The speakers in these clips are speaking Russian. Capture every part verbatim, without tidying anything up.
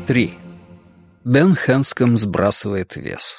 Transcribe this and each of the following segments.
три. Бен Хэнском сбрасывает вес.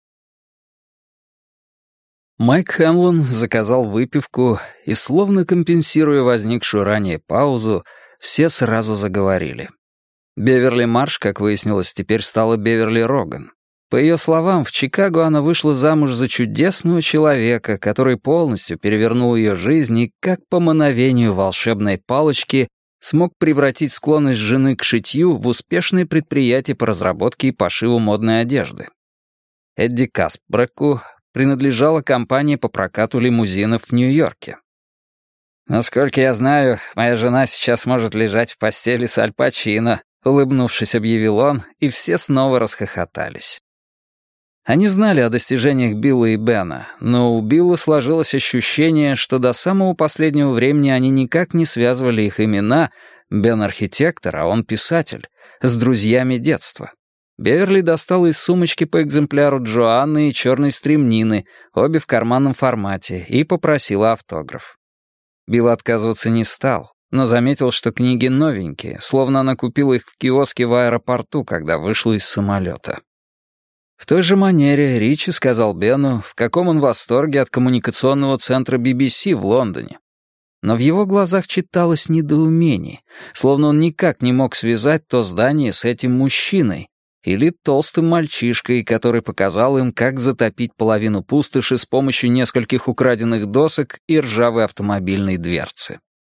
Майк Хэнлон заказал выпивку, и, словно компенсируя возникшую ранее паузу, все сразу заговорили. Беверли Марш, как выяснилось, теперь стала Беверли Роган. По ее словам, в Чикаго она вышла замуж за чудесного человека, который полностью перевернул ее жизнь и, как по мановению волшебной палочки, смог превратить склонность жены к шитью в успешное предприятие по разработке и пошиву модной одежды. Эдди Касбреку принадлежала компания по прокату лимузинов в Нью-Йорке. «Насколько я знаю, моя жена сейчас может лежать в постели с Аль Пачино», — улыбнувшись, объявил он, и все снова расхохотались. Они знали о достижениях Билла и Бена, но у Билла сложилось ощущение, что до самого последнего времени они никак не связывали их имена, Бен архитектор, а он писатель, с друзьями детства. Беверли достала из сумочки по экземпляру Джоанны и черной стремнины, обе в карманном формате, и попросила автограф. Билл отказываться не стал, но заметил, что книги новенькие, словно она купила их в киоске в аэропорту, когда вышла из самолета. В той же манере Ричи сказал Бену, в каком он восторге от коммуникационного центра би би си в Лондоне. Но в его глазах читалось недоумение, словно он никак не мог связать то здание с этим мужчиной или толстым мальчишкой, который показал им, как затопить половину пустоши с помощью нескольких украденных досок и ржавой автомобильной дверцы.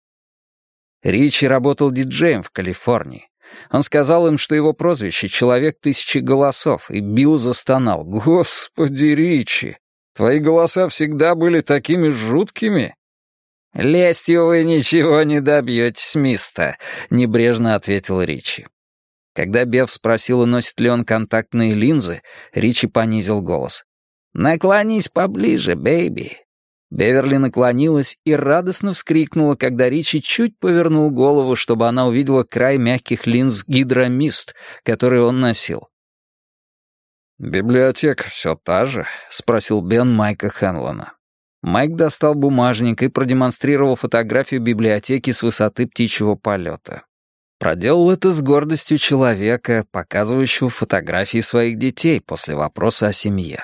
Ричи работал диджеем в Калифорнии. Он сказал им, что его прозвище «Человек тысячи голосов», и Билл застонал. «Господи, Ричи, твои голоса всегда были такими жуткими». «Лестью вы ничего не добьетесь, мистер», — небрежно ответил Ричи. Когда Бев спросила, носит ли он контактные линзы, Ричи понизил голос. «Наклонись поближе, бэйби». Беверли наклонилась и радостно вскрикнула, когда Ричи чуть повернул голову, чтобы она увидела край мягких линз гидромист, которые он носил. «Библиотека все та же?» — спросил Бен Майка Хэнлона. Майк достал бумажник и продемонстрировал фотографию библиотеки с высоты птичьего полета. Проделал это с гордостью человека, показывающего фотографии своих детей после вопроса о семье.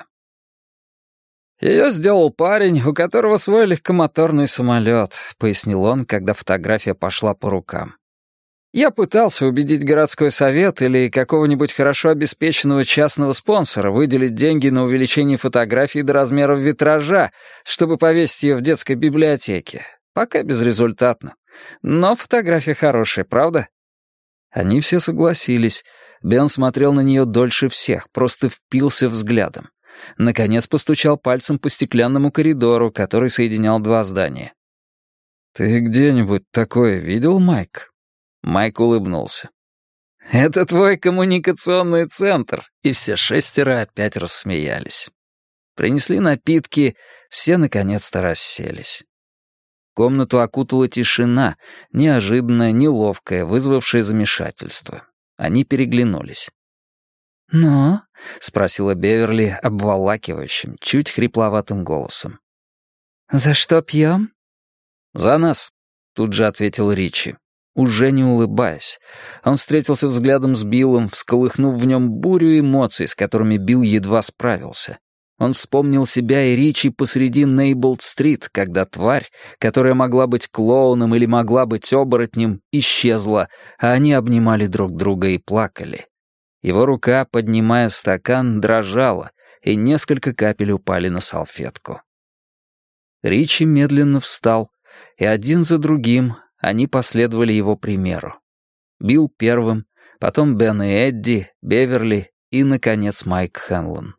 «Ее сделал парень, у которого свой легкомоторный самолет», — пояснил он, когда фотография пошла по рукам. «Я пытался убедить городской совет или какого-нибудь хорошо обеспеченного частного спонсора выделить деньги на увеличение фотографии до размеров витража, чтобы повесить ее в детской библиотеке. Пока безрезультатно. Но фотография хорошая, правда?» Они все согласились. Бен смотрел на нее дольше всех, просто впился взглядом. Наконец постучал пальцем по стеклянному коридору, который соединял два здания. «Ты где-нибудь такое видел, Майк?» Майк улыбнулся. «Это твой коммуникационный центр», и все шестеро опять рассмеялись. Принесли напитки, все наконец-то расселись. Комнату окутала тишина, неожиданная, неловкая, вызвавшая замешательство. Они переглянулись. «Ну?» — спросила Беверли обволакивающим, чуть хрипловатым голосом. «За что пьем?» «За нас», — тут же ответил Ричи, уже не улыбаясь. Он встретился взглядом с Биллом, всколыхнув в нем бурю эмоций, с которыми Билл едва справился. Он вспомнил себя и Ричи посреди Нейболд-стрит, когда тварь, которая могла быть клоуном или могла быть оборотнем, исчезла, а они обнимали друг друга и плакали. Его рука, поднимая стакан, дрожала, и несколько капель упали на салфетку. Ричи медленно встал, и один за другим они последовали его примеру. Билл первым, потом Бен и Эдди, Беверли и, наконец, Майк Хэнлон.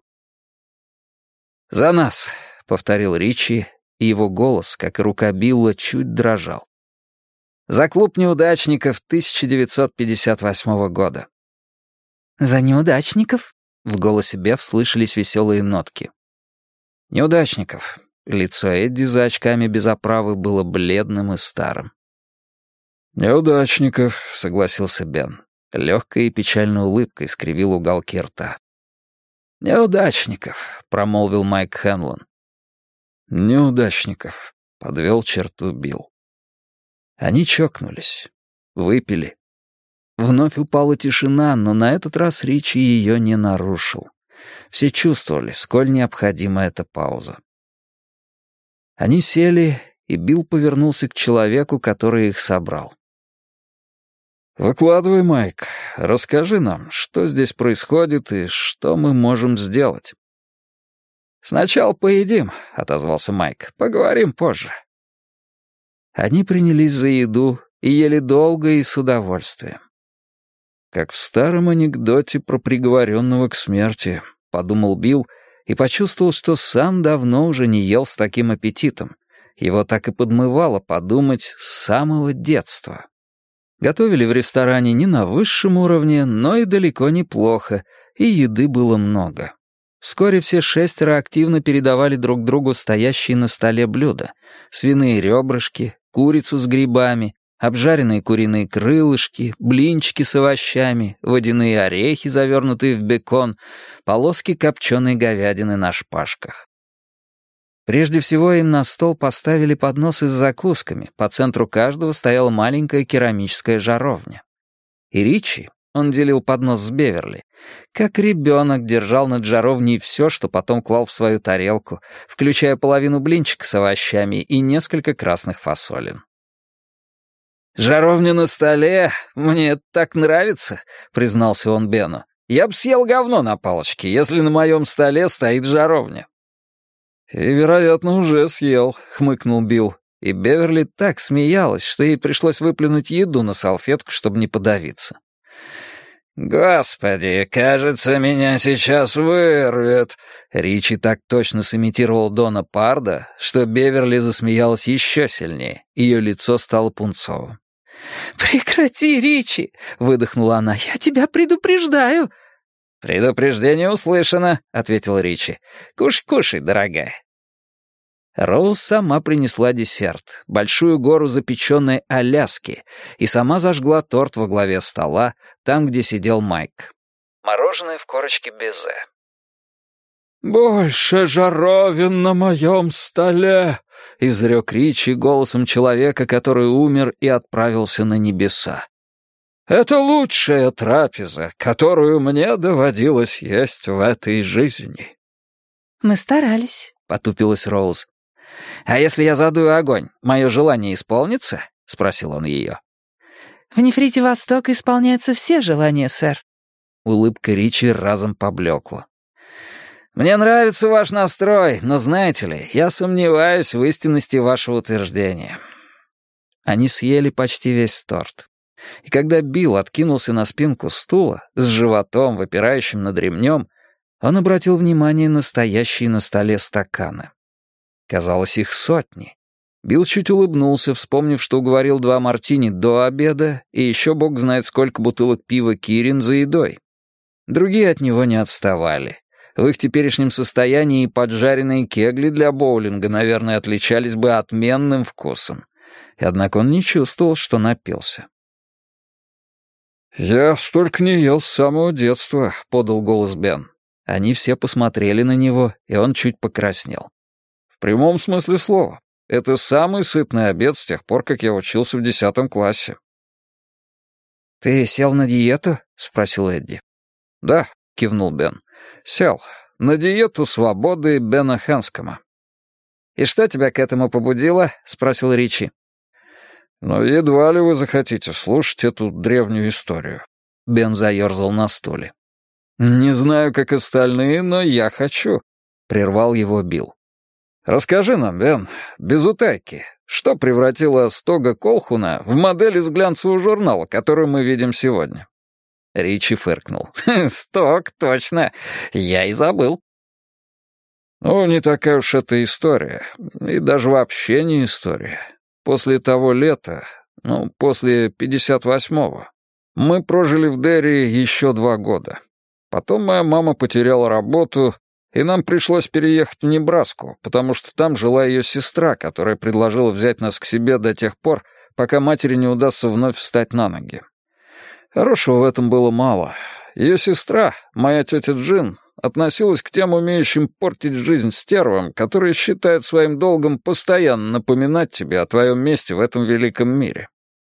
«За нас!» — повторил Ричи, и его голос, как и рука Билла, чуть дрожал. «За клуб неудачников тысяча девятьсот пятьдесят восьмого года». «За неудачников?» — в голосе Бев слышались веселые нотки. «Неудачников». Лицо Эдди за очками без оправы было бледным и старым. «Неудачников», — согласился Бен. Легкая и печальная улыбка искривил уголки рта. «Неудачников», — промолвил Майк Хэнлон. «Неудачников», — подвел черту Билл. Они чокнулись, выпили. Вновь упала тишина, но на этот раз Ричи ее не нарушил. Все чувствовали, сколь необходима эта пауза. Они сели, и Билл повернулся к человеку, который их собрал. «Выкладывай, Майк. Расскажи нам, что здесь происходит и что мы можем сделать». «Сначала поедим», — отозвался Майк. «Поговорим позже». Они принялись за еду и ели долго и с удовольствием. «Как в старом анекдоте про приговоренного к смерти», — подумал Билл и почувствовал, что сам давно уже не ел с таким аппетитом. Его так и подмывало подумать с самого детства. Готовили в ресторане не на высшем уровне, но и далеко неплохо, и еды было много. Вскоре все шестеро активно передавали друг другу стоящие на столе блюда: свиные ребрышки, курицу с грибами, обжаренные куриные крылышки, блинчики с овощами, водяные орехи, завернутые в бекон, полоски копченой говядины на шпажках. Прежде всего им на стол поставили подносы с закусками, по центру каждого стояла маленькая керамическая жаровня. И Ричи, он делил поднос с Беверли, как ребенок держал над жаровней все, что потом клал в свою тарелку, включая половину блинчика с овощами и несколько красных фасолин. «Жаровня на столе, мне это так нравится», — признался он Бену. «Я бы съел говно на палочке, если на моем столе стоит жаровня». «И, вероятно, уже съел», — хмыкнул Билл. И Беверли так смеялась, что ей пришлось выплюнуть еду на салфетку, чтобы не подавиться. «Господи, кажется, меня сейчас вырвет!» Ричи так точно сымитировал Дона Парда, что Беверли засмеялась еще сильнее. Ее лицо стало пунцовым. «Прекрати, Ричи!» — выдохнула она. «Я тебя предупреждаю!» «Предупреждение услышано», — ответил Ричи. «Кушай, кушай, дорогая». Роуз сама принесла десерт, большую гору запеченной Аляски, и сама зажгла торт во главе стола, там, где сидел Майк. Мороженое в корочке безе. «Больше жаровин на моем столе», — изрек Ричи голосом человека, который умер и отправился на небеса. «Это лучшая трапеза, которую мне доводилось есть в этой жизни». «Мы старались», — потупилась Роуз. «А если я задую огонь, мое желание исполнится?» — спросил он ее. «В нефрите Восток исполняются все желания, сэр». Улыбка Ричи разом поблекла. «Мне нравится ваш настрой, но, знаете ли, я сомневаюсь в истинности вашего утверждения». Они съели почти весь торт. И когда Билл откинулся на спинку стула, с животом, выпирающим над ремнем, он обратил внимание на стоящие на столе стаканы. Казалось, их сотни. Билл чуть улыбнулся, вспомнив, что уговорил два мартини до обеда и еще бог знает сколько бутылок пива «Кирин» за едой. Другие от него не отставали. В их теперешнем состоянии поджаренные кегли для боулинга, наверное, отличались бы отменным вкусом. И однако он не чувствовал, что напился. «Я столько не ел с самого детства», — подал голос Бен. Они все посмотрели на него, и он чуть покраснел. «В прямом смысле слова. Это самый сытный обед с тех пор, как я учился в десятом классе». «Ты сел на диету?» — спросил Эдди. «Да», — кивнул Бен. «Сел. На диету свободы Бена Хэнскома». «И что тебя к этому побудило?» — спросил Ричи. «Но едва ли вы захотите слушать эту древнюю историю». Бен заерзал на стуле. «Не знаю, как остальные, но я хочу», — прервал его Билл. «Расскажи нам, Бен, без утайки, что превратило Стога Колхуна в модель из глянцевого журнала, которую мы видим сегодня?» Ричи фыркнул. «Стог, точно, я и забыл». «Ну, не такая уж это история, и даже вообще не история. После того лета, ну, после пятьдесят восьмого, мы прожили в Дерри еще два года. Потом моя мама потеряла работу, и нам пришлось переехать в Небраску, потому что там жила ее сестра, которая предложила взять нас к себе до тех пор, пока матери не удастся вновь встать на ноги. Хорошего в этом было мало. Ее сестра, моя тетя Джин, относилась к тем умеющим портить жизнь стервам, которые считают своим долгом постоянно напоминать тебе о твоем месте в этом великом мире.